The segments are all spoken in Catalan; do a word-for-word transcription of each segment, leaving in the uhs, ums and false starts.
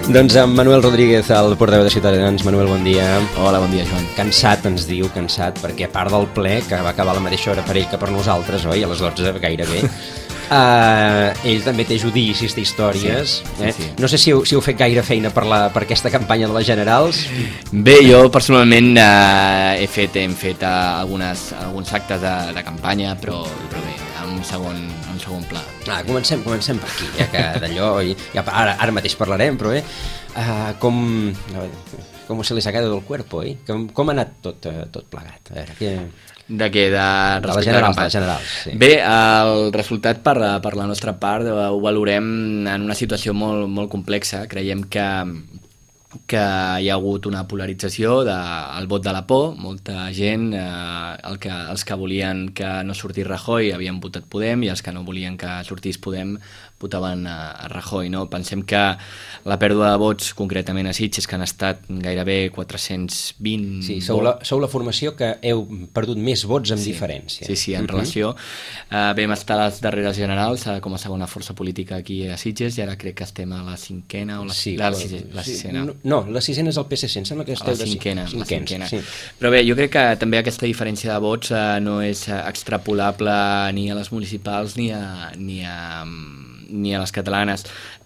Doncs amb Manuel Rodríguez, el portaveu de Ciutadans. Manuel, bon dia. Hola, bon dia, Joan. Cansat, ens diu, cansat, perquè a part del ple, que va acabar a la mateixa hora per ell que per nosaltres, oi? A les dotze, gairebé. Uh, ell també té judicis, té històries. Sí, sí, eh? sí. No sé si heu, si heu fet gaire feina per, la, per aquesta campanya de les generals. Bé, jo personalment eh, he fet, hem fet eh, algunes, alguns actes de, de campanya, però, però bé, en un segon, en un segon pla. Ah, comencem, comencem per aquí, ja que d'allò... Ja, ara, ara mateix parlarem, però bé, uh, com... com se les ha quedat el cuerpo, eh? Com, com ha anat tot, tot plegat? A veure, què... De què? De, de les generals, de les generals, sí. Bé, el resultat per, per la nostra part ho valorem en una situació molt, molt complexa. Creiem que, que hi ha hagut una polarització del vot de la por. Molta gent, eh, el que, els que volien que no sortís Rajoy havien votat Podem i els que no volien que sortís Podem votaven a, a Rajoy, no? Pensem que la pèrdua de vots, concretament a Sitges, que han estat gairebé quatre-cents vint... Sí, sou la, sou la formació que heu perdut més vots amb sí, diferència. Sí, sí, en uh-huh. relació. Uh, vam estar a les darreres generals uh, com a segona força política aquí a Sitges i ara crec que estem a la cinquena o la, sí, la, la, la, la sí, sisena. No, no, la sisena és el P S C, em sembla que esteu la cinquena, de cinquens, la cinquena. Sí. Però bé, jo crec que també aquesta diferència de vots uh, no és uh, extrapolable ni a les municipals ni a... Ni a ni a les catalanes,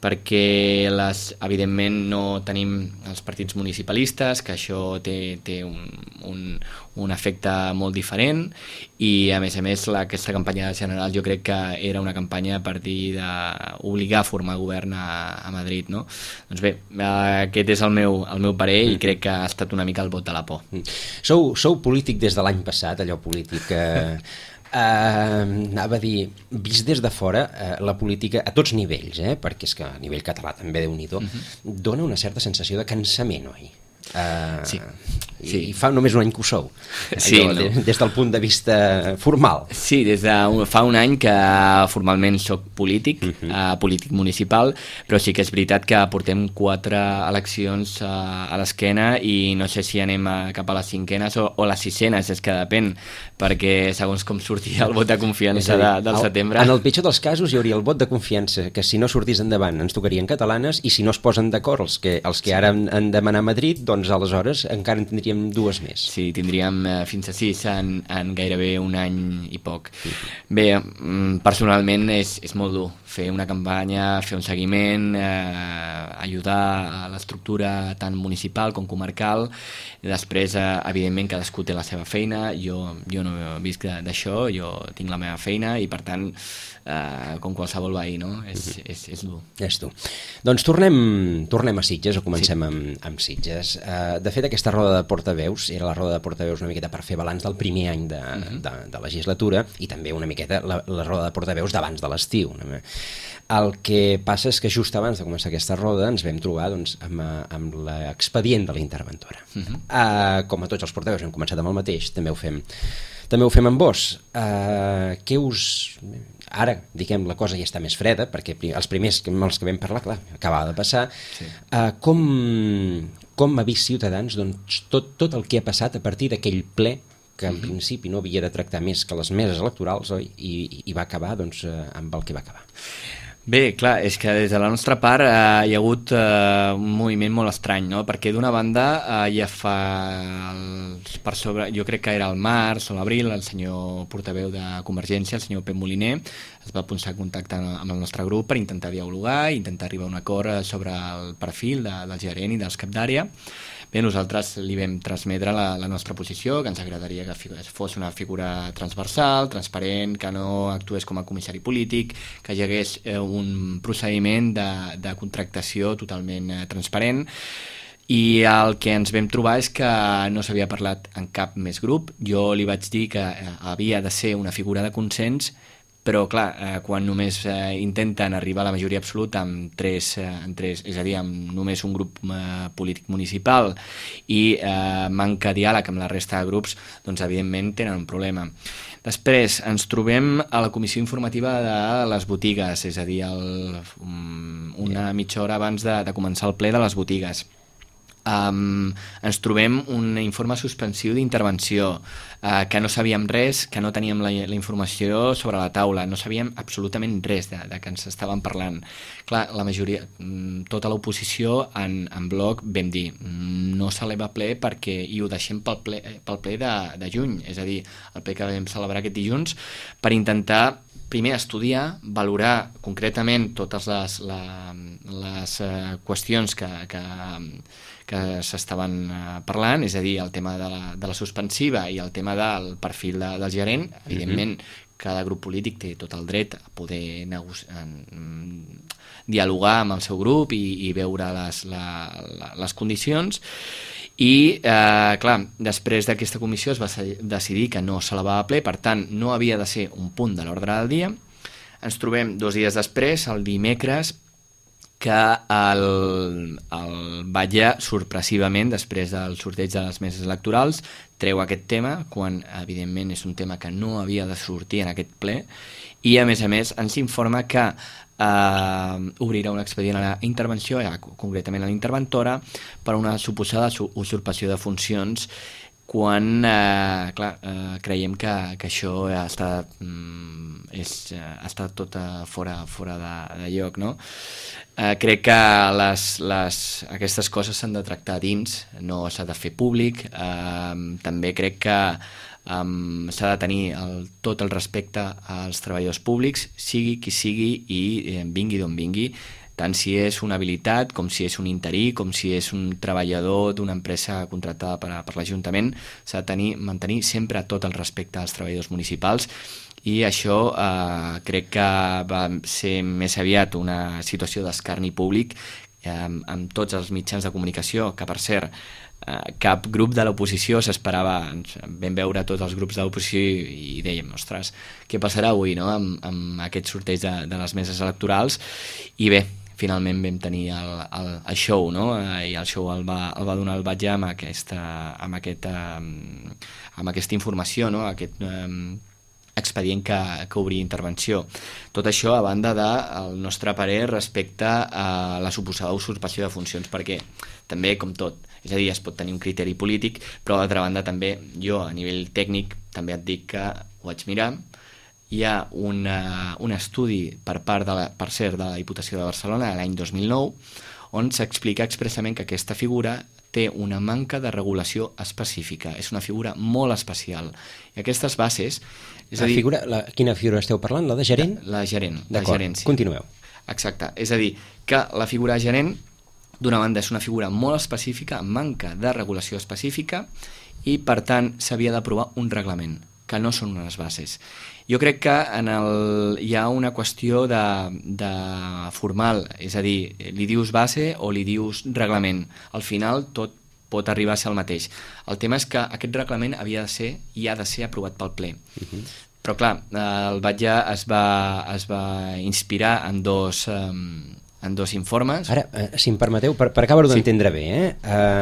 perquè les, evidentment no tenim els partits municipalistes, que això té, té un, un, un efecte molt diferent, i a més a més la, aquesta campanya general jo crec que era una campanya a partir d'obligar a formar govern a, a Madrid, no? Doncs bé, aquest és el meu, el meu parer i crec que ha estat una mica el vot de la por. Sou, sou polític des de l'any passat, allò polític... Eh... Uh, anava a dir, vist des de fora, uh, la política a tots nivells, eh? Perquè és que a nivell català també, Déu-n'hi-do, uh-huh. dona una certa sensació de cansament, oi? Uh, sí. I, sí. I fa només un any que ho sou, sí, allò, no? des, des del punt de vista formal. Sí, des de un, fa un any que formalment soc polític, uh-huh. uh, polític municipal, però sí que és veritat que portem quatre eleccions uh, a l'esquena i no sé si anem a, cap a les cinquenes o, o les sisenes, és que depèn, perquè segons com surti el vot de confiança dir, de, del el, setembre... En el pitjor dels casos hi hauria el vot de confiança, que si no sortís endavant ens tocarien catalanes, i si no es posen d'acord els que, els que ara han, han demanat a Madrid, doncs aleshores encara en tindríem dues més. Sí, tindríem eh, fins a sis en, en gairebé un any i poc. Sí. Bé, personalment és, és molt dur fer una campanya, fer un seguiment, eh, ajudar a l'estructura tant municipal com comarcal. Després, eh, evidentment, cadascú té la seva feina, jo, jo no visc d'això, jo tinc la meva feina i, per tant, eh, com qualsevol veí, no? És, uh-huh. és, és dur. És dur. Doncs tornem, tornem a Sitges, o comencem sí. amb, amb Sitges. Uh, de fet, aquesta roda de portaveus era la roda de portaveus una miqueta per fer balanç del primer any de, uh-huh. de, de legislatura i també una miqueta la, la roda de portaveus d'abans de l'estiu. El que passa és que just abans de començar aquesta roda ens vam trobar doncs, amb, amb l'expedient de la interventora. Uh-huh. Uh, com a tots els portaveus hem començat amb el mateix, també ho fem, també ho fem amb vos. Uh, què us... Ara, diguem, la cosa ja està més freda, perquè els primers amb els que vam parlar, clar, acabava de passar. Sí. Uh, com, com ha vist Ciutadans doncs, tot, tot el que ha passat a partir d'aquell ple que en uh-huh. principi no havia de tractar més que les meses electorals, oi? I, i va acabar doncs, amb el que va acabar. Bé, clar, és que des de la nostra part eh, hi ha hagut eh, un moviment molt estrany, no? Perquè d'una banda eh, ja fa el, per sobre, jo crec que era el març o l'abril, el senyor portaveu de Convergència, el senyor Pep Moliner, es va posar en contacte amb el nostre grup per intentar dialogar i intentar arribar a un acord sobre el perfil de, del gerent i dels cap d'àrea. Bé, nosaltres li vam transmetre la, la nostra posició, que ens agradaria que fos una figura transversal, transparent, que no actués com a comissari polític, que hi hagués eh, un procediment de, de contractació totalment eh, transparent. I el que ens vam trobar és que no s'havia parlat en cap més grup. Jo li vaig dir que eh, havia de ser una figura de consens, però clar, eh, quan només eh, intenten arribar a la majoria absoluta amb tres, eh, en tres, és a dir, amb només un grup eh, polític municipal i eh, manca diàleg amb la resta de grups, doncs evidentment tenen un problema. Després ens trobem a la comissió informativa de les botigues, és a dir, el, una mitja hora abans de, de començar el ple de les botigues. Um, ens trobem un informe suspensiu d'intervenció, uh, que no sabíem res, que no teníem la, la informació sobre la taula, no sabíem absolutament res de, de que ens estaven parlant. Clar, la majoria, tota l'oposició en, en bloc vam dir no s'eleva a ple perquè, i ho deixem pel ple, pel ple de, de juny, és a dir, el ple que vam celebrar aquest dilluns, per intentar primer estudiar, valorar concretament totes les, la, les uh, qüestions que, que, que s'estaven uh, parlant, és a dir, el tema de la, de la suspensiva i el tema del perfil de, del gerent. Evidentment, mm-hmm. cada grup polític té tot el dret a poder negociar, dialogar amb el seu grup i, i veure les, la, la, les condicions. I, eh, clar, després d'aquesta comissió es va decidir que no s'elevava a ple, per tant, no havia de ser un punt de l'ordre del dia. Ens trobem dos dies després, el dimecres, que el, el Batlle, sorpresivament, després del sorteig de les meses electorals, treu aquest tema, quan, evidentment, és un tema que no havia de sortir en aquest ple, i, a més a més, ens informa que Uh, obrirà un expedient a la intervenció, ja, concretament a la interventora, per una suposada usurpació de funcions, quan uh, clar, uh, creiem que, que això ha estat, um, és, uh, ha estat tot uh, fora, fora de, de lloc, no? Uh, crec que les, les, aquestes coses s'han de tractar dins, no s'ha de fer públic. Uh, també crec que Um, s'ha de tenir el, tot el respecte als treballadors públics, sigui qui sigui i eh, vingui d'on vingui, tant si és una habilitat, com si és un interí, com si és un treballador d'una empresa contractada per, per l'Ajuntament. S'ha de tenir, mantenir sempre tot el respecte als treballadors municipals, i això eh, crec que va ser més aviat una situació d'escarni públic eh, amb, amb tots els mitjans de comunicació, que per cert Uh, cap grup de l'oposició s'esperava. Vam veure tots els grups de l'oposició i, i dèiem, ostres, què passarà avui, no?, amb, amb aquest sorteig de, de les meses electorals. I bé, finalment vam tenir el, el, el show, no?, uh, i el show el va, el va donar el Batlle amb aquesta, amb aquesta, um, amb aquesta informació, no?, aquest um, expedient que, que obria intervenció. Tot això a banda del nostre parer respecte a la suposada usurpació de funcions, perquè també, com tot, és a dir, es pot tenir un criteri polític, però d'altra banda també jo a nivell tècnic també et dic que ho vaig mirar. Hi ha una, un estudi per part de la, per cert, de la Diputació de Barcelona l'any dos mil nou, on s'explica expressament que aquesta figura té una manca de regulació específica, és una figura molt especial, i aquestes bases, és la a dir, figura, la, quina figura esteu parlant? La de gerent? La, la gerent, la d'acord, gerent, sí. Continueu. Exacte, és a dir, que la figura gerent d'una banda és una figura molt específica, amb manca de regulació específica, i per tant s'havia d'aprovar un reglament, que no són unes bases. Jo crec que en el, hi ha una qüestió de, de formal, és a dir, li dius base o li dius reglament. Al final tot pot arribar a ser el mateix. El tema és que aquest reglament havia de ser i ha de ser aprovat pel ple. Uh-huh. Però clar, el Batlle es va, es va inspirar en dos... Um, en dos informes. Ara, eh, si em permeteu, per, per acabar-ho d'entendre sí. bé, eh?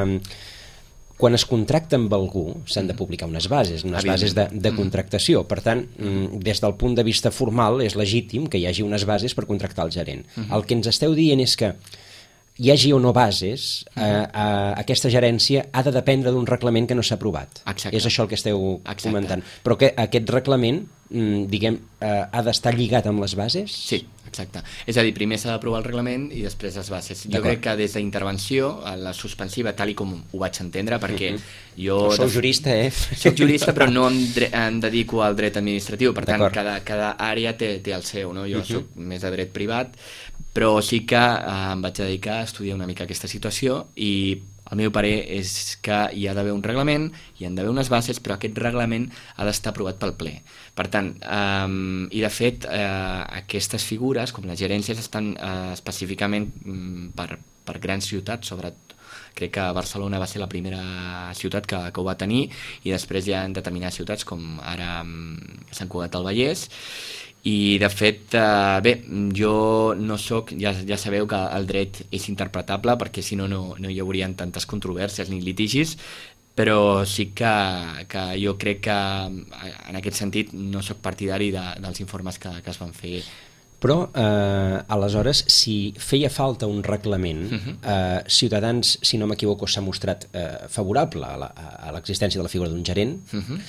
Uh, quan es contracta amb algú s'han de publicar unes bases, unes bases de, de contractació. Per tant, mm, des del punt de vista formal és legítim que hi hagi unes bases per contractar el gerent. Uh-huh. El que ens esteu dient és que hi hagi o no bases, uh-huh. eh, eh, aquesta gerència ha de dependre d'un reglament que no s'ha aprovat. Exacte. És això el que esteu Exacte. comentant. Però que aquest reglament, mm, diguem, eh, ha d'estar lligat amb les bases? Sí, exacte. És a dir, primer s'ha d'aprovar el reglament i després les bases. Jo crec que des d'intervenció, la suspensiva, tal i com ho vaig entendre, perquè uh-huh. jo... Sou jurista, eh? Soc jurista, però no em, dre- em dedico al dret administratiu, per tant, cada, cada àrea té, té el seu, no? Jo uh-huh. soc més de dret privat, però sí que eh, em vaig dedicar a estudiar una mica aquesta situació, i el meu parer és que hi ha d'haver un reglament, hi ha d'haver unes bases, però aquest reglament ha d'estar aprovat pel ple. Per tant, eh, i de fet, eh, aquestes figures, com les gerències, estan eh, específicament mm, per, per grans ciutats, sobretot. Crec que Barcelona va ser la primera ciutat que, que ho va tenir, i després hi ha determinades ciutats, com ara mm, Sant Cugat del Vallès. I de fet, eh, bé, jo no soc, ja, ja sabeu que el dret és interpretable, perquè si no, no, no hi haurien tantes controvèrsies ni litigis, però sí que, que jo crec que en aquest sentit no soc partidari de, dels informes que, que es van fer Però, eh, aleshores, si feia falta un reglament, uh-huh. eh, Ciutadans, si no m'equivoco, s'ha mostrat eh, favorable a, la, a l'existència de la figura d'un gerent. Uh-huh.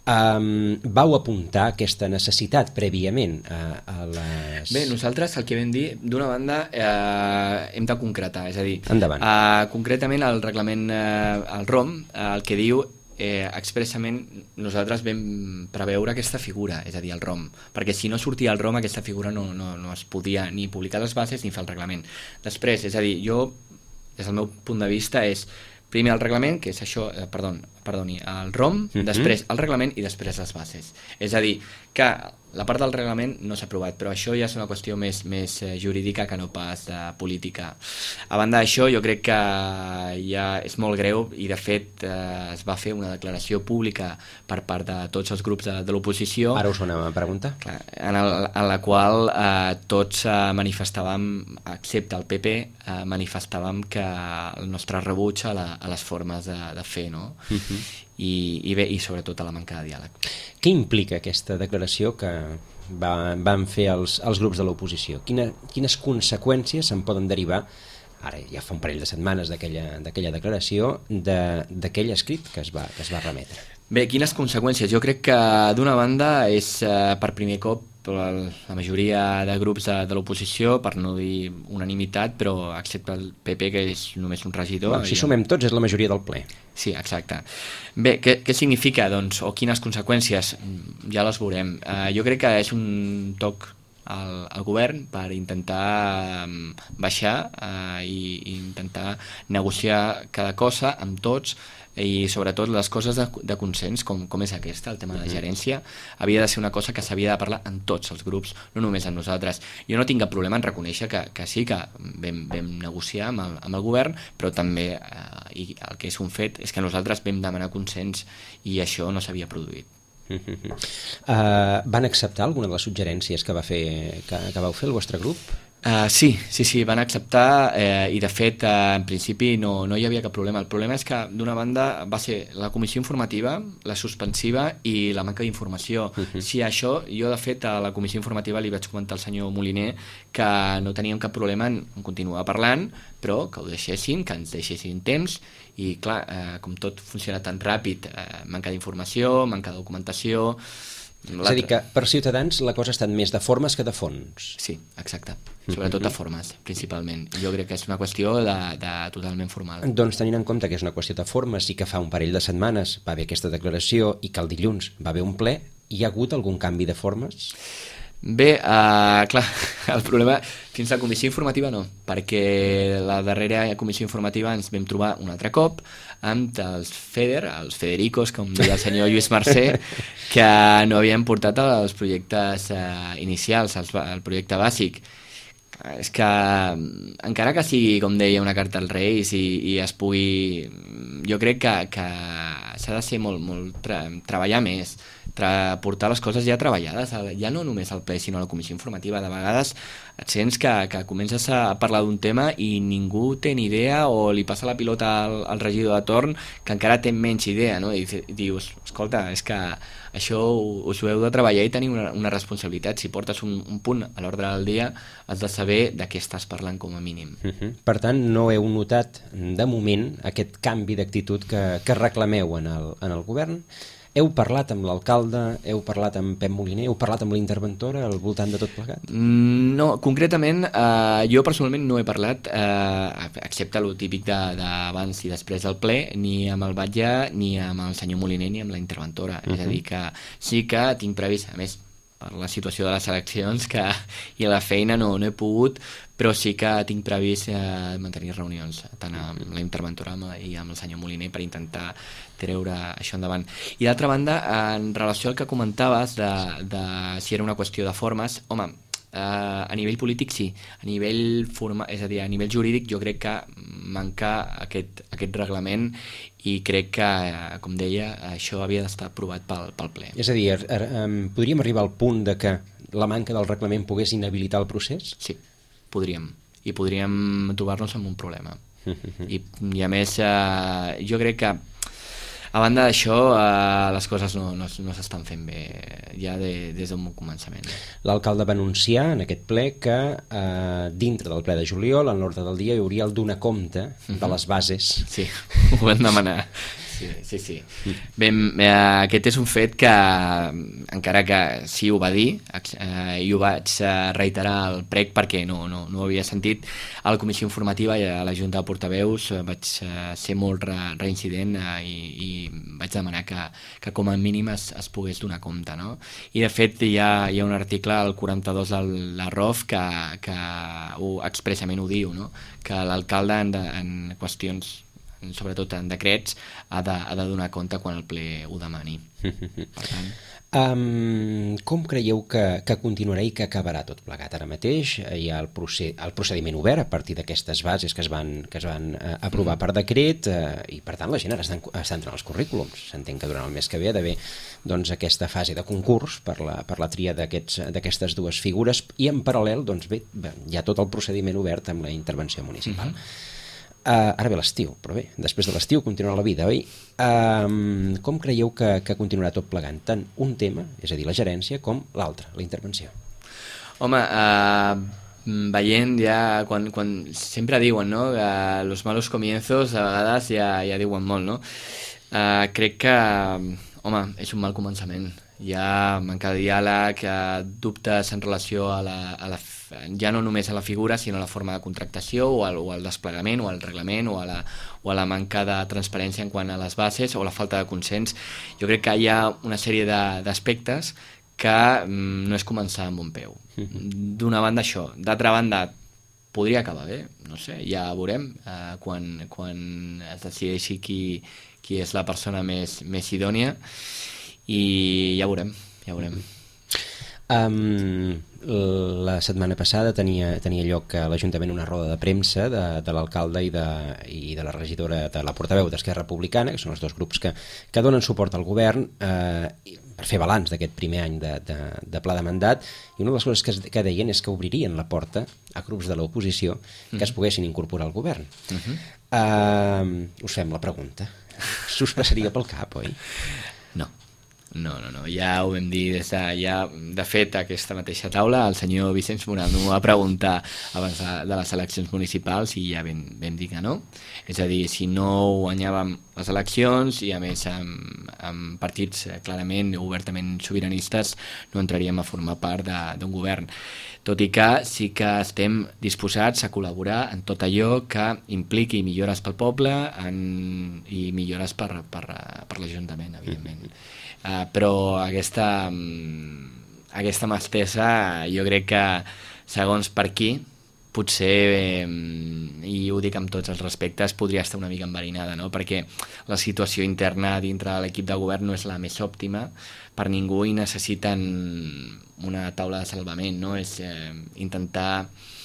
Um, vau apuntar aquesta necessitat prèviament a, a les... Bé, nosaltres el que vam dir, d'una banda, eh, hem de concretar, és a dir, Endavant. Eh, concretament el reglament, eh, el ROM, eh, el que diu eh, expressament nosaltres vam preveure aquesta figura, és a dir, el ROM, perquè si no sortia el ROM aquesta figura no, no, no es podia ni publicar les bases ni fer el reglament. Després, és a dir, jo, des del meu punt de vista, és primer el reglament, que és això, eh, perdó, perdoni, el ROM, uh-huh. després el reglament i després les bases. És a dir, que la part del reglament no s'ha aprovat, però això ja és una qüestió més, més jurídica que no pas de política. A banda d'això, jo crec que ja és molt greu i, de fet, eh, es va fer una declaració pública per part de tots els grups de, de l'oposició. Ara us ho anem a preguntar. Clar, en, el, en la qual eh, tots eh, manifestàvem, excepte el P P, eh, manifestàvem que el nostre rebuig a, la, a les formes de, de fer, no? Uh-huh. I, i bé, i sobretot a la manca de diàleg. Què implica aquesta declaració que va, van fer els, els grups de l'oposició? Quina, quines conseqüències se'n poden derivar, ara ja fa un parell de setmanes d'aquella d'aquella declaració, de, d'aquell escrit que es va, que es va remetre? Bé, quines conseqüències? Jo crec que d'una banda és eh, per primer cop la majoria de grups de, de l'oposició, per no dir unanimitat, però excepte el P P, que és només un regidor. Bueno, si sumem tots és la majoria del ple. Sí, exacte. Bé, què, què significa, doncs, o quines conseqüències? Ja les veurem. Uh, jo crec que és un toc al, al govern per intentar um, baixar uh, i, i intentar negociar cada cosa amb tots, i sobretot les coses de, de consens com, com és aquesta, el tema de la gerència havia de ser una cosa que s'havia de parlar en tots els grups, no només amb nosaltres. Jo no tinc cap problema en reconèixer que, que sí que vam, vam negociar amb el, amb el govern, però també eh, i el que és un fet és que nosaltres vam demanar consens i això no s'havia produït. Uh-huh. Uh, van acceptar alguna de les suggerències que, va fer, que, que vau fer el vostre grup? Uh, sí, sí, sí, van acceptar eh, i de fet uh, en principi no, no hi havia cap problema. El problema és que d'una banda va ser la comissió informativa, la suspensiva i la manca d'informació. Uh-huh. Si això, jo de fet a la comissió informativa li vaig comentar al senyor Moliner que no teníem cap problema en, en continuar parlant, però que ho deixessin, que ens deixessin temps i clar, eh, com tot funciona tan ràpid, eh, manca d'informació, manca de documentació. És a dir, que per Ciutadans la cosa ha estat més de formes que de fons. Sí, exacte. Sobretot de formes, principalment. Jo crec que és una qüestió de, de totalment formal. Doncs tenint en compte que és una qüestió de formes i que fa un parell de setmanes va haver aquesta declaració i que el dilluns va haver un ple, hi ha hagut algun canvi de formes? Bé, uh, clar, el problema fins a la comissió informativa no, perquè la darrera comissió informativa ens vam trobar un altre cop amb els FEDER, els Federicos, com deia el senyor Lluís Mercè, que no havien portat els projectes uh, inicials, el, el projecte bàsic. És que encara que sigui, com deia, una carta als Reis i, i es pugui... Jo crec que, que s'ha de ser molt, molt tra treballar més, tra portar les coses ja treballades, ja no només al ple, sinó a la comissió informativa. De vegades et sents que, que comences a parlar d'un tema i ningú té ni idea o li passa la pilota al, al regidor de torn que encara té menys idea, no? I dius, escolta, és que això us ho heu de treballar i tenir una, una responsabilitat. Si portes un, un punt a l'ordre del dia has de saber de què estàs parlant com a mínim. Uh-huh. Per tant, no heu notat de moment aquest canvi d'actitud que, que reclameu en el, en el govern? Heu parlat amb l'alcalde, heu parlat amb Pep Moliner, heu parlat amb la interventora al voltant de tot plegat? No, concretament eh, jo personalment no he parlat, eh, excepte el típic d'abans i després del ple, ni amb el batlle, ni amb el senyor Moliner, ni amb la interventora. Uh-huh. És a dir, que sí que tinc previst, a més, per la situació de les eleccions que, i a la feina no, no he pogut, però sí que tinc previst eh, mantenir reunions tant amb la interventora i amb el senyor Moliner per intentar treure això endavant. I d'altra banda, en relació al que comentaves de, de si era una qüestió de formes, home, eh, a nivell polític sí, a nivell forma, és a dir, a nivell jurídic jo crec que manca aquest, aquest reglament i crec que, com deia, això havia d'estar aprovat pel, pel ple. És a dir, er, er, um, podríem arribar al punt de que la manca del reglament pogués inhabilitar el procés? Sí, podríem. I podríem trobar-nos amb un problema. I, i a més, eh, jo crec que a banda d'això, eh, les coses no, no, no s'estan fent bé ja de, des d'un bon començament. L'alcalde va anunciar en aquest ple que eh, dintre del ple de juliol, en l'ordre del dia, hi hauria el donar compte uh-huh. de les bases. Sí, ho vam demanar. Sí, sí, sí. Bé, eh, aquest és un fet que, encara que sí ho va dir, eh, i ho vaig reiterar al prec perquè no, no, no ho havia sentit, a la comissió informativa i a la Junta de Portaveus eh, vaig eh, ser molt re, reincident eh, i, i vaig demanar que, que com a mínim es, es pogués donar compte, no? I de fet hi ha, hi ha un article al quaranta-dos de la R O F que, que ho, expressament ho diu, no? Que l'alcalde en, en qüestions, sobretot en decrets, ha de, ha de donar compte quan el ple ho demani. Per tant... Um, com creieu que, que continuarà i que acabarà tot plegat? Ara mateix hi ha el, proced el procediment obert a partir d'aquestes bases que es van, que es van uh, aprovar mm. per decret uh, i per tant la gent ara està, està entrant als currículums. S'entén que durant el mes que ve ha d'haver doncs, aquesta fase de concurs per la, per la tria d'aquestes dues figures i en paral·lel doncs, bé, hi ha tot el procediment obert amb la intervenció municipal. Mm-hmm. Uh, ara ve l'estiu, però bé, després de l'estiu continuarà la vida, oi? Uh, com creieu que, que continuarà tot plegant? Tant un tema, és a dir, la gerència, com l'altre, la intervenció. Home, uh, veient ja, quan, quan sempre diuen, no?, que los malos comienzos a vegades ja, ja diuen molt, no? Uh, crec que, home, és un mal començament. Hi ha manca de diàleg, dubtes en relació a la, a la, ja no només a la figura, sinó a la forma de contractació o al, o al desplegament o al reglament o a, la, o a la manca de transparència en quant a les bases o la falta de consens. Jo crec que hi ha una sèrie d'aspectes que mm, no és començar amb un peu. D'una banda això, d'altra banda podria acabar bé, no sé, ja veurem eh, quan, quan es decideixi qui, qui és la persona més, més idònia i ja veurem, ja veurem. Um, la setmana passada tenia, tenia lloc a l'Ajuntament una roda de premsa de, de l'alcalde i, de, i de la regidora de la portaveu d'Esquerra Republicana, que són els dos grups que, que donen suport al govern eh, per fer balanç d'aquest primer any de, de, de pla de mandat, i una de les coses que, que deien és que obririen la porta a grups de l'oposició que uh-huh. es poguessin incorporar al govern. Uh-huh. uh, us fem la pregunta. S'us passaria pel cap, oi? No. No, no, no, ja ho vam dir des de, ja, de fet, a aquesta mateixa taula el senyor Vicenç Moral no m'ho va preguntar abans de, de les eleccions municipals i ja vam, vam dir que no. És a dir, si no guanyàvem les eleccions i a més amb, amb partits clarament obertament sobiranistes no entraríem a formar part d'un govern. Tot i que sí que estem disposats a col·laborar en tot allò que impliqui millores pel poble en, i millores per, per, per l'Ajuntament, evidentment. Uh, però aquesta, um, aquesta mà estesa jo crec que segons per qui potser, um, i ho dic amb tots els respectes, podria estar una mica enverinada, no? Perquè la situació interna dintre de l'equip de govern no és la més òptima per ningú i necessiten una taula de salvament, no? És eh, intentar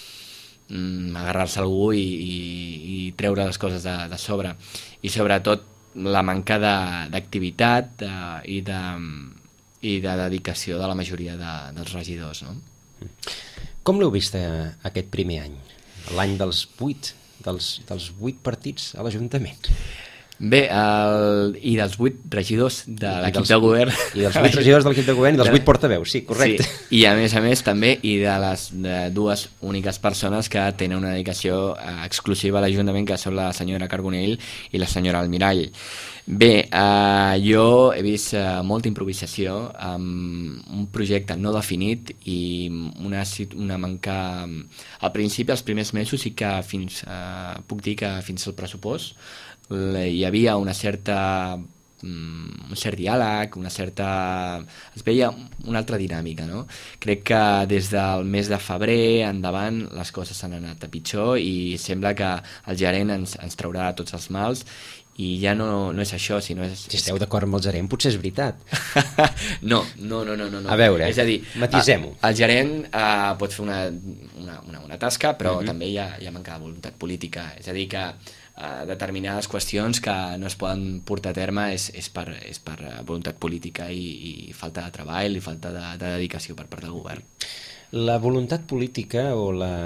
um, agarrar-se a algú i, i, i treure les coses de, de sobre i sobretot la manca d'activitat de, i, de, i de dedicació de la majoria de, dels regidors, no? Com l'heu vist eh, aquest primer any? L'any dels vuit, dels, dels vuit partits a l'Ajuntament? Bé, el, i dels vuit regidors de l'equip de govern. I dels vuit regidors de l'equip de govern i dels vuit portaveus, sí, correcte. Sí, i a més a més també, i de les de dues úniques persones que tenen una dedicació eh, exclusiva a l'Ajuntament, que són la senyora Carbonell i la senyora Almirall. Bé, eh, jo he vist eh, molta improvisació, amb un projecte no definit i una, una manca... Al principi, els primers mesos, sí que fins, eh, puc dir que fins al pressupost hi havia una certa un cert diàleg, una certa... es veia una altra dinàmica, no? Crec que des del mes de febrer endavant les coses s'han anat a pitjor i sembla que el gerent ens, ens traurà tots els mals i ja no, no és això, sinó és... Si esteu d'acord amb el gerent, potser és veritat. no, no, no, no, no. A veure, és a dir, matisem-ho. El gerent uh, pot fer una, una, una, una tasca, però uh-huh. també hi ha, hi ha manca de voluntat política. És a dir, que Uh, determinades qüestions que no es poden portar a terme és, és per, és per uh, voluntat política i, i falta de treball i falta de, de dedicació per part del govern. La voluntat política o la...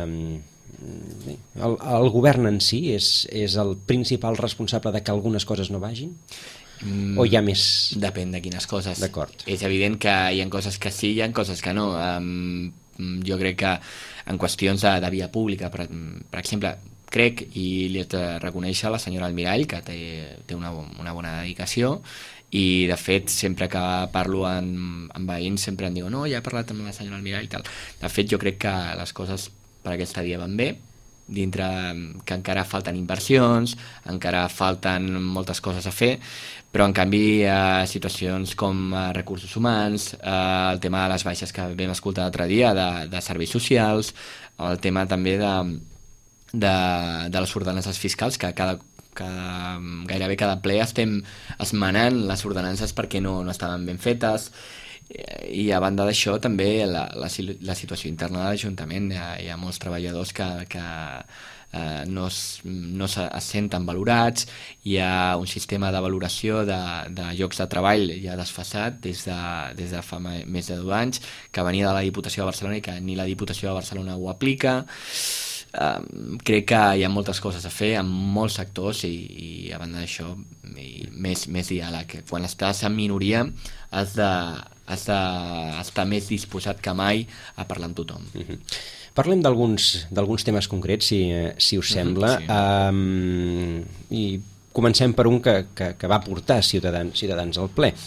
El, el govern en si és, és el principal responsable de que algunes coses no vagin? Mm, o hi ha més... Depèn de quines coses. D'acord. És evident que hi ha coses que sí, hi ha coses que no. Um, jo crec que en qüestions de, de via pública, per, per exemple, crec, i li he de reconèixer a la senyora Almirall, que té, té una, una bona dedicació, i de fet sempre que parlo amb, amb veïns sempre em diuen no, ja he parlat amb la senyora Almirall i tal. De fet jo crec que les coses per aquesta dia van bé, dintre que encara falten inversions, encara falten moltes coses a fer, però en canvi eh, situacions com eh, recursos humans, eh, el tema de les baixes que vam escoltar l'altre dia de, de serveis socials, el tema també de, de, de les ordenances fiscals, que cada, cada, gairebé cada ple estem esmenant les ordenances perquè no, no estaven ben fetes, i a banda d'això també la, la, la situació interna de l'Ajuntament, hi ha, hi ha molts treballadors que, que eh, no, es, no se, es senten valorats, hi ha un sistema de valoració de, de llocs de treball ja desfasat des de, des de fa més de dos anys, que venia de la Diputació de Barcelona i que ni la Diputació de Barcelona ho aplica. Uh, crec que hi ha moltes coses a fer en molts sectors i, i a banda d'això més, més diàleg. Quan estàs en minoria has de, has de estar més disposat que mai a parlar amb tothom. Mm-hmm. Parlem d'alguns temes concrets, si, si us sembla. Mm-hmm, sí. um, i comencem per un que, que, que va portar Ciutadans, Ciutadans al ple.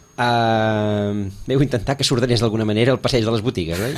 Uh, veu intentar que s'ordenés d'alguna manera el passeig de les botigues, oi?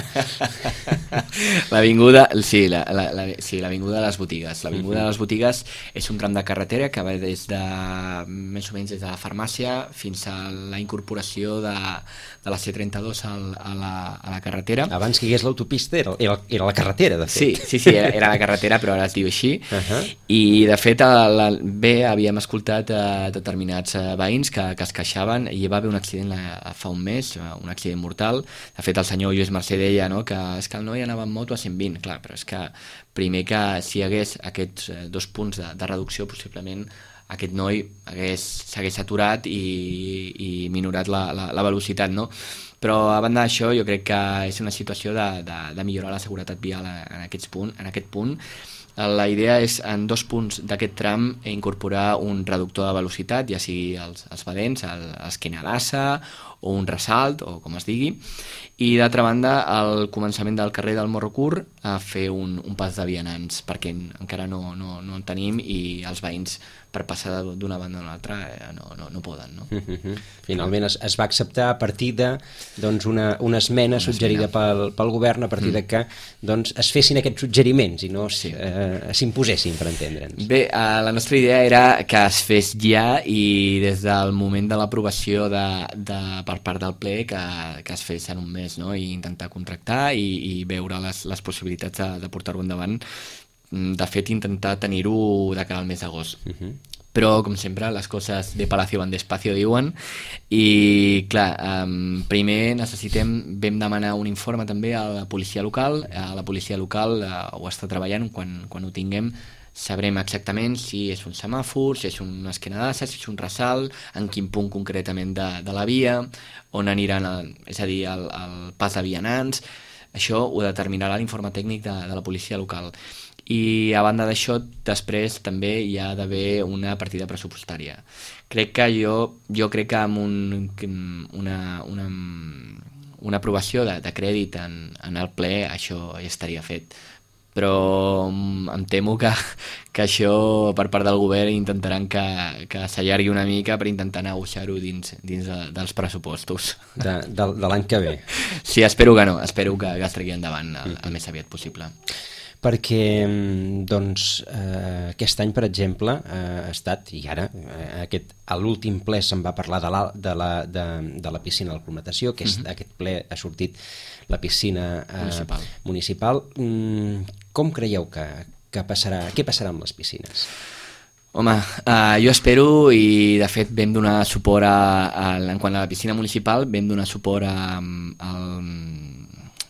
L'avinguda, sí, la, la, la, sí, l'avinguda de les botigues. L'avinguda de les botigues és un tram de carretera que va des de, més o menys des de la farmàcia fins a la incorporació de, de la C trenta-dos al, a, la, a la carretera. Abans que hi hagués l'autopista era, era, era la carretera, de fet. Sí, sí, sí era, era la carretera, però ara es diu així. Uh-huh. I, de fet, a la, bé, havíem escoltat a determinats veïns que, que es queixaven i hi va haver una accident la, fa un mes, un accident mortal. De fet, el senyor Lluís Mercè deia, no?, que és que el noi anava amb moto a cent vint, clar, però és que primer que si hi hagués aquests dos punts de, de reducció, possiblement aquest noi s'hagués aturat i, i minorat la, la, la velocitat, no? Però a banda d'això jo crec que és una situació de, de, de millorar la seguretat vial en, aquests punt, en aquest punt. La idea és en dos punts d'aquest tram incorporar un reductor de velocitat, ja sigui els, els badents, el, l'esquinadassa o un ressalt, o com es digui, i d'altra banda al començament del carrer del Morro Curt a fer un, un pas de vianants, perquè encara no, no, no en tenim i els veïns per passar d'una banda a una altra eh, no, no, no poden, no? Uh-huh. Finalment es, es va acceptar a partir de doncs, una, una esmena una suggerida pel, pel govern a partir mm. de que doncs, es fessin aquests suggeriments i no sí. eh, s'imposessin, per entendre'ns. Bé, eh, la nostra idea era que es fes ja i des del moment de l'aprovació de, de, per part del ple que, que es fes en un mes, no? I intentar contractar i, i veure les, les possibilitats de, de portar-ho endavant. De fet, intentar tenir-ho de cara al mes d'agost. Uh-huh. Però, com sempre, les coses de Palacio van despacio, diuen, i, clar, um, primer necessitem, vam demanar un informe també a la policia local, a la policia local uh, ho està treballant, quan, quan ho tinguem sabrem exactament si és un semàfor, si és una esquenadassa, si és un ressalt, en quin punt concretament de, de la via, on aniran, a, és a dir, el, el pas de vianants. Això ho determinarà l'informe tècnic de, de la policia local. I a banda d'això, després també hi ha d'haver una partida pressupostària. Crec que jo, jo crec que amb un, una, una, una aprovació de, de crèdit en, en el ple això ja estaria fet. Però em temo que, que això per part del govern intentaran que, que s'allargui una mica per intentar negociar-ho dins, dins de, dels pressupostos. De, de, de l'any que ve. Sí, espero que no, espero que, que es tregui endavant el, el més aviat possible. Perquè doncs, eh, aquest any, per exemple, eh, ha estat, i ara, eh, aquest, a l'últim ple se'n va parlar de la, de la, de, de la piscina d'aclimatació, que és, uh-huh. aquest ple ha sortit la piscina eh, municipal. municipal. Mm, com creieu que, que passarà, què passarà amb les piscines? Home, uh, jo espero, i de fet vam donar suport a, a, en quant a la piscina municipal, vam donar suport a, a,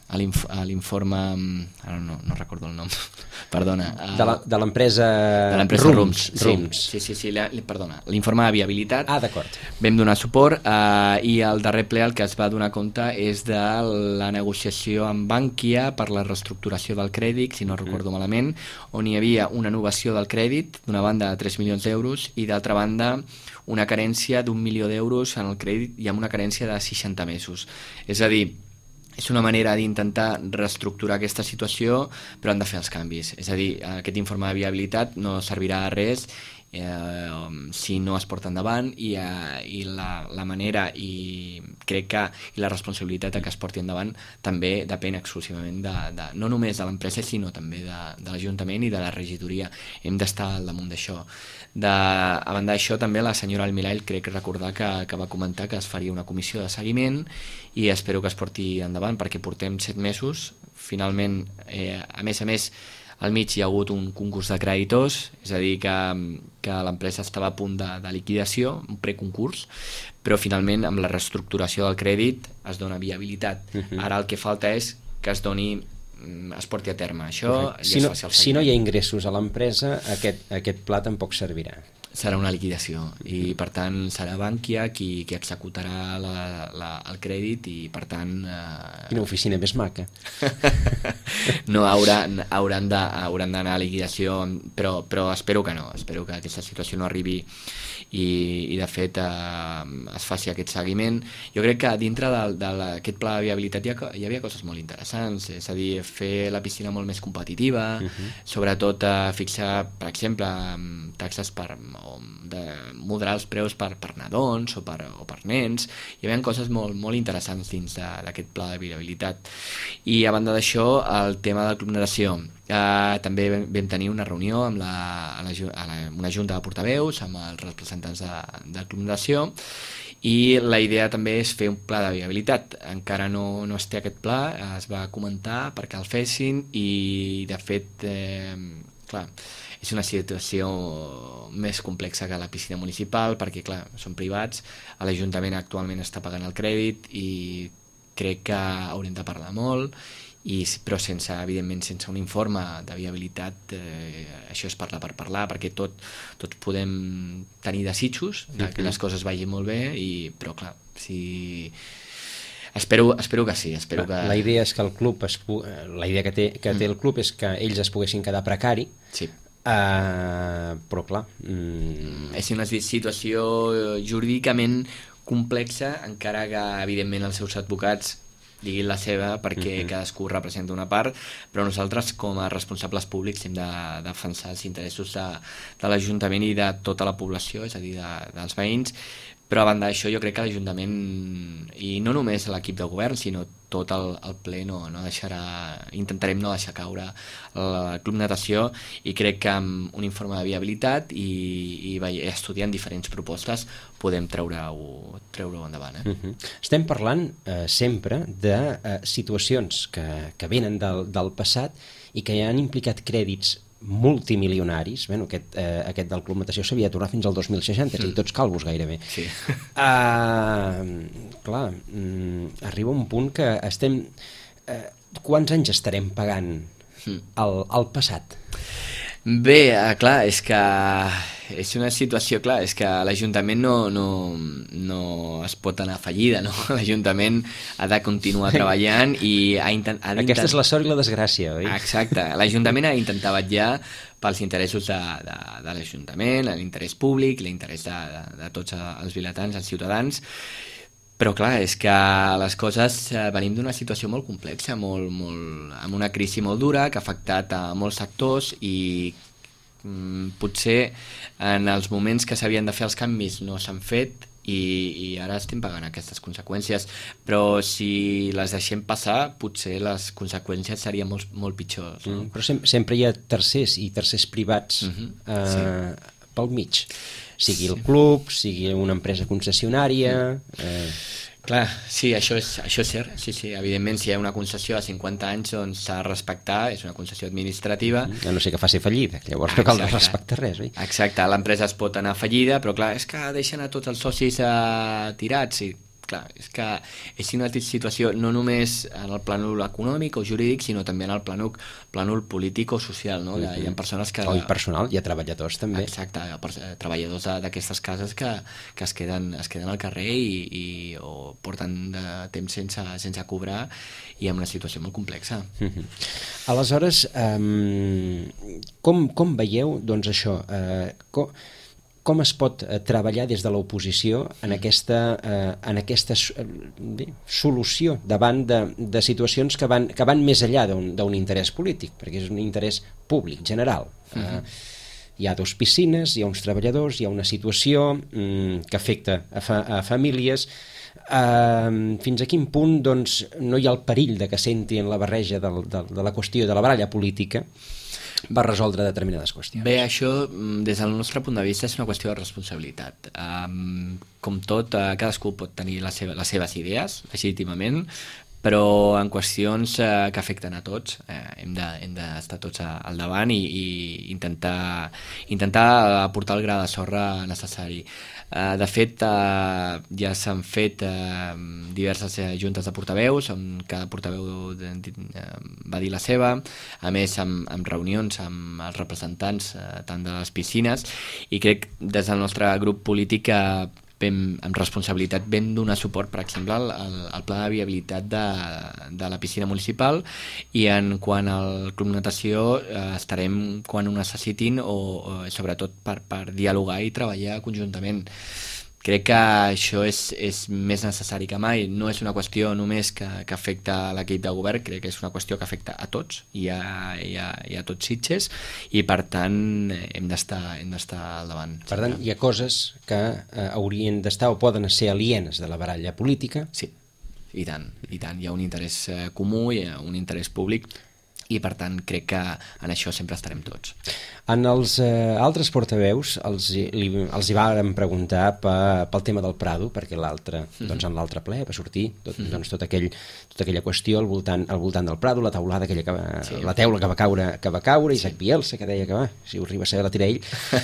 a l'informe, ara no, no recordo el nom, perdona. De l'empresa Rums. Rums. Sí, sí, sí, la, perdona. L'informe de viabilitat. Ah, d'acord. Vam donar suport eh, i el darrer ple el que es va donar compte és de la negociació amb Bankia per la reestructuració del crèdit, si no recordo malament, on hi havia una innovació del crèdit, d'una banda de tres milions d'euros i d'altra banda una carència d'un milió d'euros en el crèdit i amb una carència de seixanta mesos. És a dir, és una manera d'intentar reestructurar aquesta situació, però han de fer els canvis. És a dir, aquest informe de viabilitat no servirà a res eh, si no es porta endavant i, eh, i la, la manera i crec que i la responsabilitat que es porti endavant també depèn exclusivament de, de, no només de l'empresa sinó també de, de l'Ajuntament i de la regidoria. Hem d'estar al damunt d'això. De, a banda d'això també la senyora Almirall crec recordar que, que va comentar que es faria una comissió de seguiment i espero que es porti endavant perquè portem set mesos. Finalment, eh, a més a més, al mig hi ha hagut un concurs de creditors, és a dir, que, que l'empresa estava a punt de, de liquidació, un preconcurs, però finalment amb la reestructuració del crèdit es dona viabilitat. Uh-huh. Ara el que falta és que es doni es porti a terme això. Si no, si no hi ha ingressos a l'empresa, aquest, aquest pla tampoc servirà. Serà una liquidació i per tant serà Bankia qui, qui executarà la, la, el crèdit i per tant... Eh... Quina oficina més maca. No, hauran, hauran d'anar a liquidació, però, però espero que no, espero que aquesta situació no arribi i, i de fet eh, es faci aquest seguiment. Jo crec que dintre d'aquest pla de viabilitat hi, ha, hi havia coses molt interessants, és a dir, fer la piscina molt més competitiva, uh-huh. sobretot eh, fixar, per exemple, taxes per o de moderar els preus per, per nadons o per, o per nens. Hi havia coses molt, molt interessants dins d'aquest pla de viabilitat. I a banda d'això, el tema del Club Natació. Eh, també vam, vam tenir una reunió amb la, a la, a la, una junta de portaveus amb els representants de, del Club Natació i la idea també és fer un pla de viabilitat. Encara no, no es té aquest pla, es va comentar perquè el fessin i de fet eh, clar, és una situació més complexa que la piscina municipal perquè, clar, són privats, l'Ajuntament actualment està pagant el crèdit i crec que haurem de parlar molt, i, però sense, evidentment, sense un informe de viabilitat, eh, això és parlar per parlar, perquè tot, tots podem tenir desitjos de que les coses vagin molt bé, i, però, clar, si... Espero, espero que sí. Espero que... La idea és que el club es pu... la idea que té, que té el club és que ells es poguessin quedar precari. Sí. Uh, però clar mm... és una situació jurídicament complexa, encara que evidentment els seus advocats diguin la seva perquè uh-huh. cadascú representa una part, però nosaltres com a responsables públics hem de defensar els interessos de, de l'Ajuntament i de tota la població, és a dir, de, dels veïns. Però a banda d'això jo crec que l'Ajuntament, i no només l'equip de govern, sinó tot el, el ple no, no deixarà, intentarem no deixar caure el Club Natació, i crec que amb un informe de viabilitat i, i, i estudiant diferents propostes podem treure-ho treure endavant. Eh? Uh-huh. Estem parlant eh, sempre de eh, situacions que, que venen del, del passat i que han implicat crèdits multimilionaris. Bueno, aquest, eh, aquest del Club Natació s'havia d'aturar fins al dos mil seixanta, és a dir, tots calvos gairebé. Sí. Uh, clar, um, arriba un punt que estem... Uh, quants anys estarem pagant el, el passat? Bé, clar, és que és una situació, clar, és que l'Ajuntament no, no, no es pot anar a fallida, no? L'Ajuntament ha de continuar treballant i ha intent, ha Aquesta és la sort i la desgràcia, oi? Exacte, l'Ajuntament ha intentat vetllar pels interessos de, de, de l'Ajuntament, l'interès públic, l'interès de, de, de tots els vilatans, els ciutadans, però clar, és que les coses eh, venim d'una situació molt complexa, molt, molt, amb una crisi molt dura que ha afectat a molts sectors i mm, potser en els moments que s'havien de fer els canvis no s'han fet i, i ara estem pagant aquestes conseqüències, però si les deixem passar potser les conseqüències serien molt, molt pitjors. No? Mm, però sem sempre hi ha tercers i tercers privats uh-huh. eh, sí. pel mig. Sigui el club, sigui una empresa concessionària... Eh... Clar, sí, això és, això és cert. Sí, sí, evidentment, si hi ha una concessió a cinquanta anys, doncs s'ha de respectar, és una concessió administrativa. A no sé que faci fallida, llavors no cal respectar res, oi? Exacte, l'empresa es pot anar a fallida, però clar, és que deixen a tots els socis eh, tirats i clar, és que és una situació no només en el plànol econòmic o jurídic, sinó també en el plànol, plànol polític o social, no? Mm-hmm. Hi ha persones que... O personal, hi ha treballadors també. Exacte, hi ha treballadors d'aquestes cases que, que es, queden, es queden al carrer i, i o porten de temps sense, sense cobrar i en una situació molt complexa. Mm-hmm. Aleshores, um, com, com veieu doncs això? Uh, com, com es pot eh, treballar des de l'oposició en aquesta, eh, en aquesta eh, solució davant de, de situacions que van, que van més enllà d'un interès polític, perquè és un interès públic, general. Uh -huh. eh, hi ha dues piscines, hi ha uns treballadors, hi ha una situació mm, que afecta a, fa, a famílies. Uh, fins a quin punt doncs, no hi ha el perill de que senti en la barreja de, de, de la qüestió de la baralla política va resoldre determinades qüestions. Bé, això, des del nostre punt de vista, és una qüestió de responsabilitat. Um, com tot, uh, cadascú pot tenir la seva, les seves idees, legítimament, però en qüestions uh, que afecten a tots eh, hem d'estar tots a, al davant i, i intentar, intentar aportar el gra de sorra necessari. Uh, de fet, uh, ja s'han fet uh, diverses uh, juntes de portaveus on cada portaveu de, de, uh, va dir la seva, a més amb, amb reunions amb els representants uh, tant de les piscines, i crec des del nostre grup polític uh, Vam, amb responsabilitat vam donar suport, per exemple, al, al pla de viabilitat de, de la piscina municipal, i en quant al club natació eh, estarem quan ho necessitin o, o sobretot per, per dialogar i treballar conjuntament. Crec que això és, és més necessari que mai. No és una qüestió només que, que afecta l'equip de govern, crec que és una qüestió que afecta a tots i a, i a, i a tots Sitges, i per tant hem d'estar hem d'estar al davant. Per tant, hi ha coses que eh, haurien d'estar o poden ser alienes de la baralla política? Sí, i tant, i tant. Hi ha un interès eh, comú, hi ha un interès públic, i per tant crec que en això sempre estarem tots. En els eh, altres portaveus els, li, els hi vàrem preguntar pe, pel tema del Prado, perquè l'altre, mm-hmm. doncs en l'altre ple va sortir tot, mm-hmm. doncs tot aquell, tota aquella qüestió al voltant, al voltant del Prado, la taulada aquella que va, sí. la teula que va caure, que va caure, Isaac sí. Bielsa, que deia que va, si ho arriba a saber la tira ell.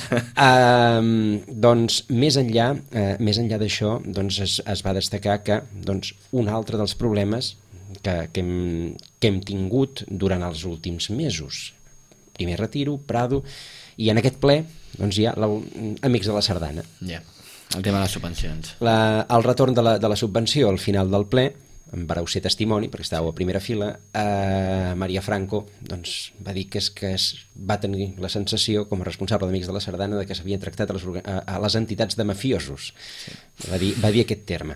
uh, doncs més enllà, uh, més enllà d'això, doncs es, es va destacar que doncs, un altre dels problemes que, que, hem, que hem tingut durant els últims mesos. Primer retiro, Prado, i en aquest ple doncs hi ha la, Amics de la Sardana. Ja, yeah. El tema de les subvencions. La, el retorn de la, de la subvenció al final del ple, en vareu ser testimoni, perquè estàveu a primera fila, eh, Maria Franco doncs, va dir que, és, que es, va tenir la sensació, com a responsable d'Amics de la Sardana, de que s'havien tractat a les, a, a les entitats de mafiosos. Sí. Va dir, va dir aquest terme.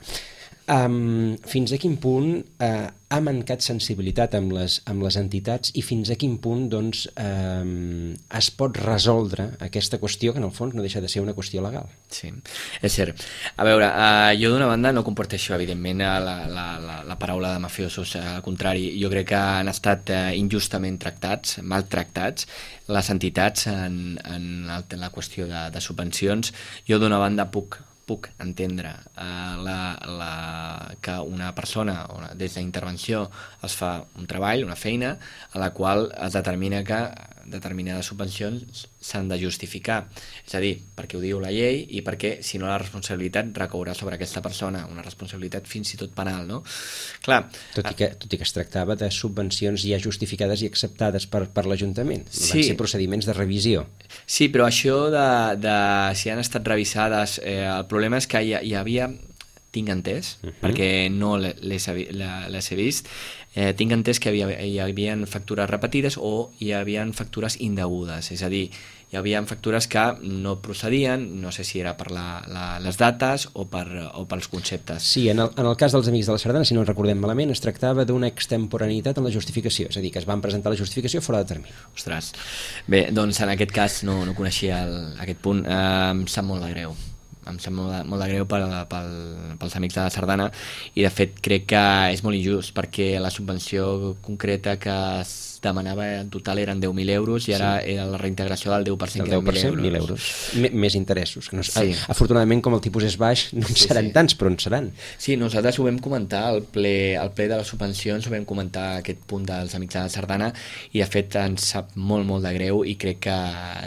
Um, fins a quin punt uh, ha mancat sensibilitat amb les, amb les entitats i fins a quin punt doncs, um, es pot resoldre aquesta qüestió que en el fons no deixa de ser una qüestió legal? Sí, és cert. A veure, uh, jo d'una banda no comparteixo evidentment la, la, la, la paraula de mafiosos, al contrari, jo crec que han estat uh, injustament tractats, maltractats les entitats en, en, el, en la qüestió de, de subvencions. Jo d'una banda puc puc entendre uh, la, la, que una persona una, des d'intervenció es fa un treball, una feina, a la qual es determina que determinades subvencions s'han de justificar. És a dir, perquè ho diu la llei i perquè, si no, la responsabilitat recaurà sobre aquesta persona, una responsabilitat fins i tot penal, no? Clar, tot, i que, tot i que es tractava de subvencions ja justificades i acceptades per, per l'Ajuntament. Sí. Van ser procediments de revisió. Sí, però això de, de si han estat revisades, eh, el problema és que hi, hi havia, tinc entès, uh-huh. perquè no les, les he vist, eh, tinc entès que hi havia, hi havia factures repetides o hi havia factures indegudes, és a dir, hi havia factures que no procedien, no sé si era per la, la, les dates o, per, o pels conceptes. Sí, en el, en el cas dels Amics de la Sardana, si no recordem malament, es tractava d'una extemporaneïtat en la justificació, és a dir, que es van presentar la justificació fora de termini. Ostres, bé, doncs en aquest cas no, no coneixia el, aquest punt, eh, em sap molt de greu. Em sap molt de, molt de greu pel, pel, pels Amics de la Sardana, i de fet crec que és molt injust perquè la subvenció concreta que es demanava en total eren deu mil euros i ara sí. era la reintegració del deu per cent, del deu per cent, mil euros. M més interessos. Que no, sí. Afortunadament, com el tipus és baix, no en seran sí, sí. tants, però en seran. Sí, nosaltres ho vam comentar al ple, al ple de les subvencions, ho vam comentar aquest punt dels Amics de la Sardana, i de fet ens sap molt, molt de greu, i crec que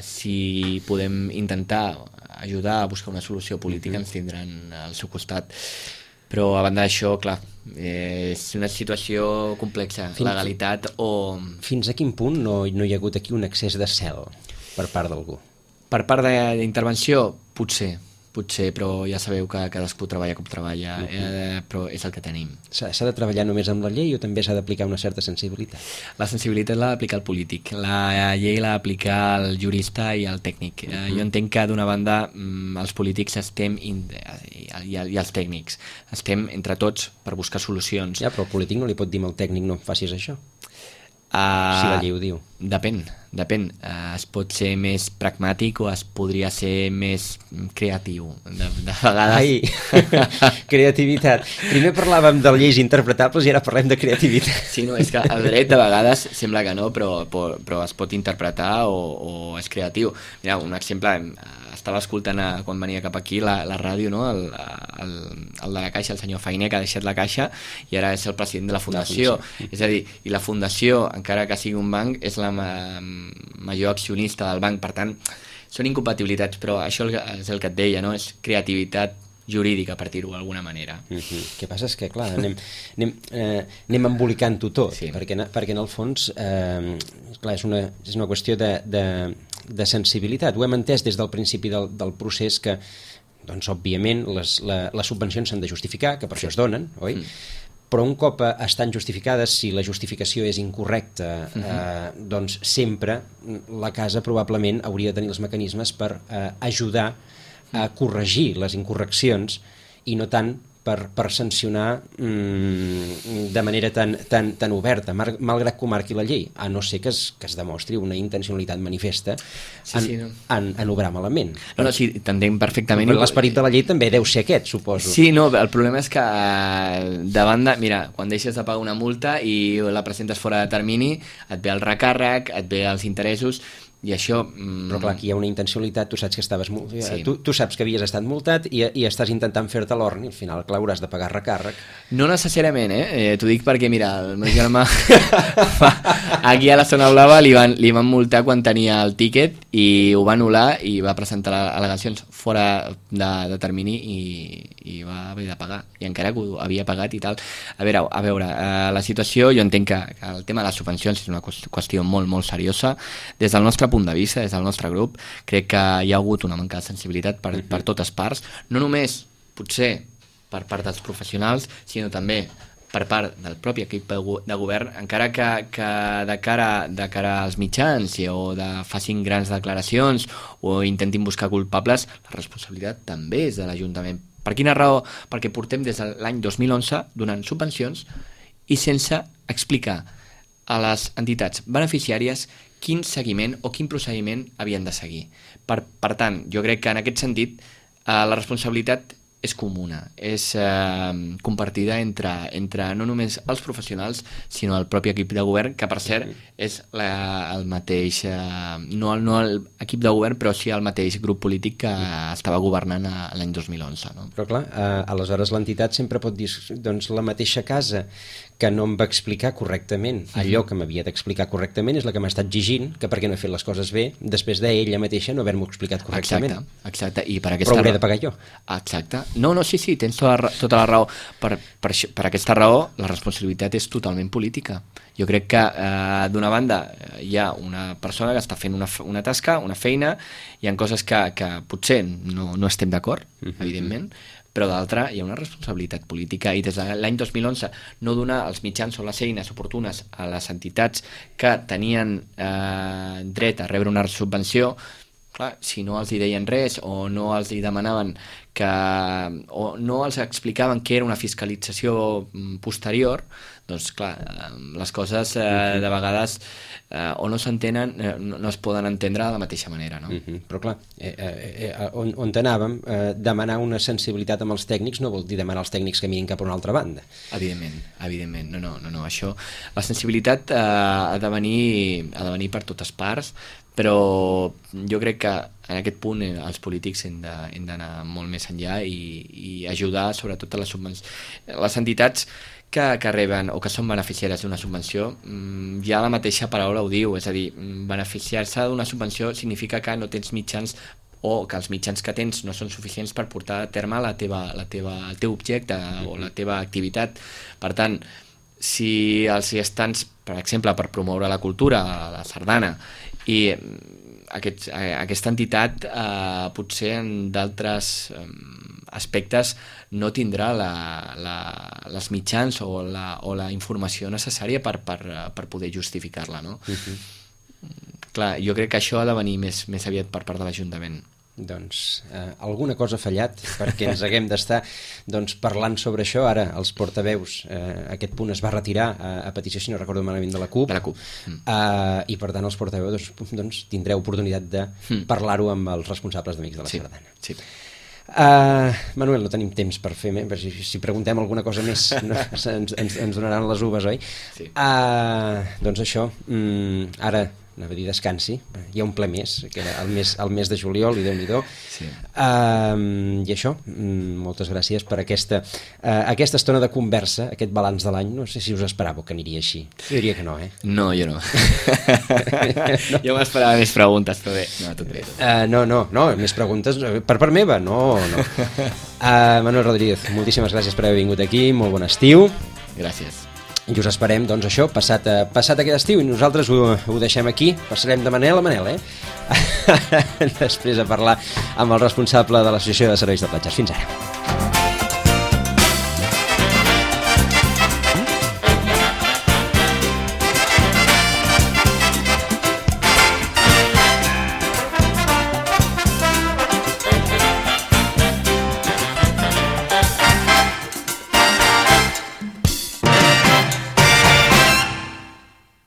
si podem intentar ajudar a buscar una solució política, ens tindran al seu costat. Però a banda d'això, clar, eh, és una situació complexa, fins, legalitat o... Fins a quin punt no, no hi ha hagut aquí un excés de cel per part d'algú? Per part d'intervenció, potser, potser, però ja sabeu que cadascú treballa com treballa, uh-huh. eh, però és el que tenim. S'ha de treballar només amb la llei o també s'ha d'aplicar una certa sensibilitat? La sensibilitat l'ha d'aplicar el polític, la llei l'ha d'aplicar el jurista i el tècnic. Uh-huh. eh, jo entenc que d'una banda els polítics estem, in, i, i els tècnics, estem entre tots per buscar solucions. Ja, però el polític no li pot dir al tècnic no em facis això, uh, si la llei ho diu. Depèn, depèn. Uh, es pot ser més pragmàtic o es podria ser més creatiu. De, de vegades... Ai, creativitat. Primer parlàvem de lleis interpretables i ara parlem de creativitat. Sí, no, és que el dret de vegades sembla que no, però, però, però es pot interpretar o, o és creatiu. Mira, un exemple, estava escoltant a, quan venia cap aquí la, la ràdio, no? el, el, el de la Caixa, el senyor Fainé, que ha deixat la Caixa i ara és el president de la Fundació. La fundació. És a dir, i la Fundació, encara que sigui un banc, és la major accionista del banc, per tant són incompatibilitats, però això és el que et deia, no? És creativitat jurídica, per dir-ho d'alguna manera. Uh-huh. El que passa és que, clar, anem, anem, eh, anem embolicant-ho tot, sí. perquè, perquè en el fons eh, clar, és, una, és una qüestió de, de, de sensibilitat. Ho hem entès des del principi del, del procés que, doncs, òbviament, les, la, les subvencions s'han de justificar, que per sí. això es donen, oi? Mm. Però un cop estan justificades, si la justificació és incorrecta, uh-huh. eh, doncs sempre la casa probablement hauria de tenir els mecanismes per eh, ajudar a corregir les incorreccions i no tant per, per sancionar mm, de manera tan, tan, tan oberta, mar, malgrat que ho marqui la llei, a no ser que es, que es demostri una intencionalitat manifesta sí, en, sí, no. en, en obrar malament. No, no, sí, t'entenc perfectament. L'esperit de la llei també deu ser aquest, suposo. Sí, no, el problema és que davant de... Mira, quan deixes de pagar una multa i la presentes fora de termini, et ve el recàrrec, et ve els interessos... I això... Mm... Però clar, aquí hi ha una intencionalitat, tu saps que estaves sí. tu, tu saps que havies estat multat i, i estàs intentant fer-te l'orni, i al final, clar, hauràs de pagar recàrrec. No necessàriament, eh? eh T'ho dic perquè, mira, el meu germà aquí a la zona blava li van, li van multar quan tenia el tíquet i ho va anul·lar i va presentar al·legacions fora de, de termini i, i va haver de pagar, i encara que ho havia pagat i tal. A veure, a veure eh, la situació, jo entenc que, que el tema de les subvencions és una qüestió molt, molt seriosa. Des del nostre punt de vista, des del nostre grup, crec que hi ha hagut una manca de sensibilitat per, per totes parts, no només, potser, per part dels professionals, sinó també per part del propi equip de govern, encara que, que de, cara, de cara als mitjans o de facin grans declaracions o intentin buscar culpables, la responsabilitat també és de l'Ajuntament. Per quina raó? Perquè portem des de l'any dos mil onze donant subvencions i sense explicar a les entitats beneficiàries quin seguiment o quin procediment havien de seguir. Per, per tant, jo crec que en aquest sentit eh, la responsabilitat és comuna, és eh, compartida entre, entre no només els professionals, sinó el propi equip de govern, que per cert és la, el mateix, eh, no, no l'equip de govern, però sí el mateix grup polític que estava governant a, a l'any dos mil onze. No? Però clar, eh, aleshores l'entitat sempre pot dir, doncs la mateixa casa que no em va explicar correctament allò que m'havia d'explicar correctament és la que m'està exigint que perquè no he fet les coses bé després d'ella mateixa no haver-m'ho explicat correctament. Exacte, exacte. I per aquesta però hauré de pagar jo. Exacte. No, no, sí, sí, tens tota la, tota la raó. Per, per, per aquesta raó la responsabilitat és totalment política. Jo crec que eh, d'una banda hi ha una persona que està fent una, una tasca, una feina, hi ha coses que, que potser no, no estem d'acord, uh-huh. evidentment, però d'altra hi ha una responsabilitat política i des de l'any dos mil onze no donar els mitjans o les eines oportunes a les entitats que tenien eh, dret a rebre una subvenció, clar, si no els hi deien res o no els hi demanaven que, o no els explicaven que era una fiscalització posterior, doncs clar, les coses eh, de vegades eh, o no s'entenen, eh, no, no es poden entendre de la mateixa manera, no? Uh-huh. Però clar, eh, eh, eh, on, on t'anàvem, eh, demanar una sensibilitat amb els tècnics no vol dir demanar als tècnics que mirin cap a una altra banda. Evidentment, evidentment, no, no, no, no. Això, la sensibilitat eh, ha de venir, ha de venir per totes parts, però jo crec que en aquest punt eh, els polítics hem d'anar molt més enllà i, i ajudar sobretot a les subvencions. Les entitats que, que reben o que són beneficiàries d'una subvenció, ja la mateixa paraula ho diu, és a dir, beneficiar-se d'una subvenció significa que no tens mitjans o que els mitjans que tens no són suficients per portar a terme la teva, la teva, el teu objecte o la teva activitat. Per tant, si els estants, per exemple, per promoure la cultura, la sardana, i aquest, aquesta entitat eh, potser en d'altres eh, aspectes no tindrà la, la, les mitjans o la, o la informació necessària per, per, per poder justificar-la, no? Uh-huh. Clar, jo crec que això ha de venir més, més aviat per part de l'Ajuntament. Doncs eh, alguna cosa ha fallat perquè ens haguem d'estar doncs, parlant sobre això. Ara els portaveus, eh, aquest punt es va retirar a, a petició, si no recordo malament, de la CUP, de la CUP. Mm. Eh, i per tant els portaveus doncs, doncs, tindreu oportunitat de mm. parlar-ho amb els responsables d'Amics de la sí. Sardana. Sí. Uh, Manuel, no tenim temps per fer més, si, si preguntem alguna cosa més no, ens, ens, ens donaran les uves, oi? Sí. Uh, doncs això, um, ara anava a dir descansi, hi ha un ple més, que era el mes, el mes de juliol, i Déu-n'hi-do. Sí. Uh, I això, moltes gràcies per aquesta, uh, aquesta estona de conversa, aquest balanç de l'any. No sé si us esperàveu que aniria així. Jo diria que no, eh? No, jo no. no. Jo m'esperava més preguntes, però bé. No, tot bé. Tot bé. Uh, no, no, no, més preguntes per part meva, no, no. Uh, Manuel Rodríguez, moltíssimes gràcies per haver vingut aquí, molt bon estiu. Gràcies. I us esperem, doncs, això, passat, passat aquest estiu, i nosaltres ho, ho deixem aquí, passarem de Manel a Manel, eh? Després a parlar amb el responsable de l'Associació de Serveis de Platges. Fins ara.